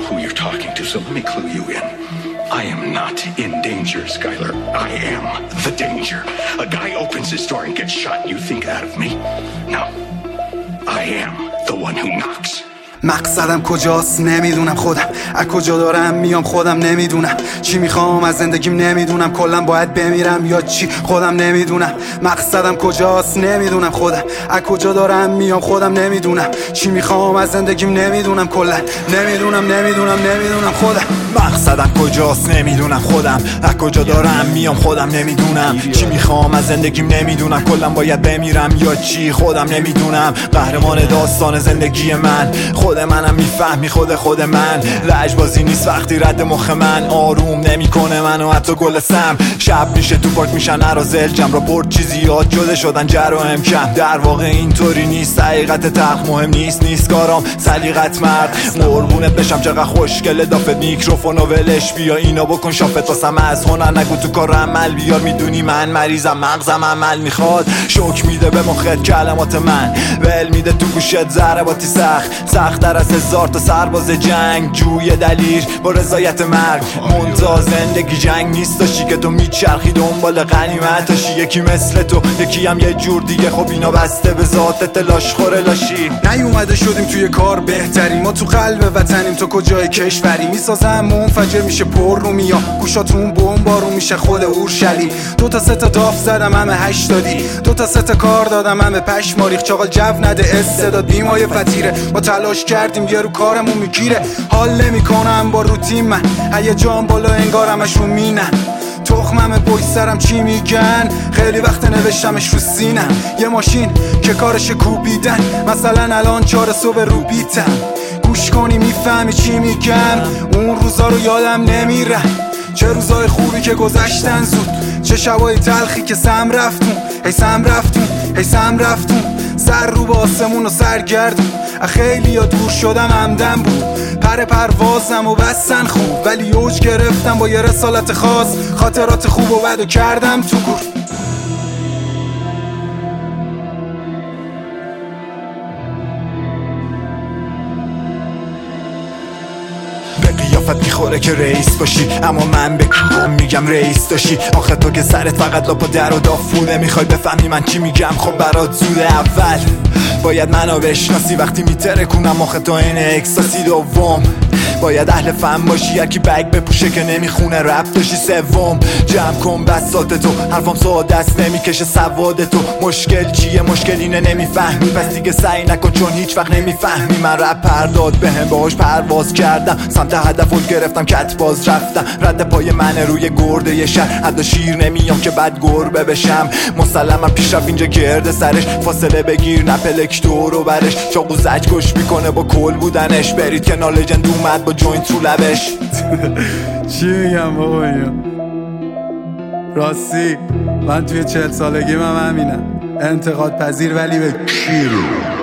who you're talking to, so let me clue you in. I am not in danger, Skylar. I am the danger. A guy opens his door and gets shot. You think that of me? No. I am the one who knocks. مقصدم کجاست نمیدونم، خودم از کجا دارم میام خودم نمیدونم، چی میخوام از زندگیم نمیدونم، کلا باید بمیرم یا چی خودم نمیدونم. مقصدم کجاست نمیدونم، خودم از کجا دارم میام خودم نمیدونم، چی میخوام از زندگیم نمیدونم، کلا نمیدونم خودم. مقصدم کجاست نمیدونم، خودم از کجا دارم میام خودم نمیدونم، چی میخوام از زندگیم نمیدونم، کلا باید بمیرم یا چی خودم نمیدونم. قهرمان داستان زندگی من خود منم، میفهمی خود من. لجبازی نیست وقتی رد مخ من آروم نمیکنه منو حتی گل سم. شب میشه تو پاک میشن ارازل، جمع را برد چیزی یاد جده شدن جرایم کم. در واقع اینطوری نیست، حقیقت تلخ مهم نیست کارام سلیقت مرد. قربونت بشم چقدر خوشگله دافت میکروفون و ولش بیا اینو بکن شافت واسم از هنر نگو تو کار عمل بیار. میدونی من مریضم مغزم عمل میخواد، شوک میده به مخت کلمات من، ول میده تو گوشت ضرباتی سخت در از 1000 تا سرباز جنگ جوی دلیر با رضایت مرگ. منتها زندگی جنگ نیست داشتی که تو میچرخی دنبال غنیمتاشی، یکی مثل تو یکی هم یه جور دیگه. خب اینا بسته به ذاتت لاشخوره لاشی. نیومده شدیم توی کار بهتری، ما تو قلب وطنیم تو کجای کشوری. میسازم منفجر میشه پر رو میام، گوشاتون بمبارون میشه خود اورشلیم. 2 تا 3 تا داف زدم همه 8 دادی، 2 تا 3 تا کار دادم همه پشماریخ. چاقال جو نده استعداد بیمای فتیره، ما تلاش کردیم یه رو کارمون میگیره. حال نمیکنم با روتین من، هیجان بالا انگار همش رو مینم. تخمم پشت سرم چی میگن، خیلی وقت نوشتمش رو سینم. یه ماشین که کارش کوبیدن، مثلا الان 4 صبح رو بیتم. گوش کنی میفهمی چی میگم، اون روزا رو یادم نمیرم. چه روزای خوبی که گذشتن زود، چه شبای تلخی که سم رفتون سر رو به آسمون و سرگردون. خیلی یا دور شدم همدم بود، پروازم و بستن خوب، ولی اوج گرفتم با یه رسالت خاص. خاطرات خوب و بد و کردم تو گور. به قیافت میخوره که رئیس باشی، اما من به میگم رئیس داشتی. آخه تو که سرت فقط لاپا در و دافونه، میخوای بفهمی من چی میگم؟ خب برات زوده. اول باید منو بشناسی وقتی میترکونم، آخه تو این احساسی. دوم باید اهل فهم باشی، یکی بگ بپوشه که نمیخونه رپ داشتی. سوم جمع کن بساط تو، حرفام ساده است نمیکشه سواد تو. مشکل چیه؟ مشکل اینه نمیفهمی، پس دیگه سعی نکن چون هیچ وقت نمیفهمی. من رپ پرداد بهم باهاش پرواز کردم، سمت هدف رو گرفتم کت باز رفتم. رد پای من روی گرده یه شهر، حد شیر نمیام که بعد گربه بشم. مسلما پیشرفت اینجا گرده سرش، فاصله بگیر نه پلک دورو برش. چاقو زج کش میکنه با کل بودنش، برید که نالجند اومد با جوینت رو لبش. چی میگم بابا اینا؟ راستی من توی 40 سالگی من همینم، انتقاد پذیر ولی به کیرو.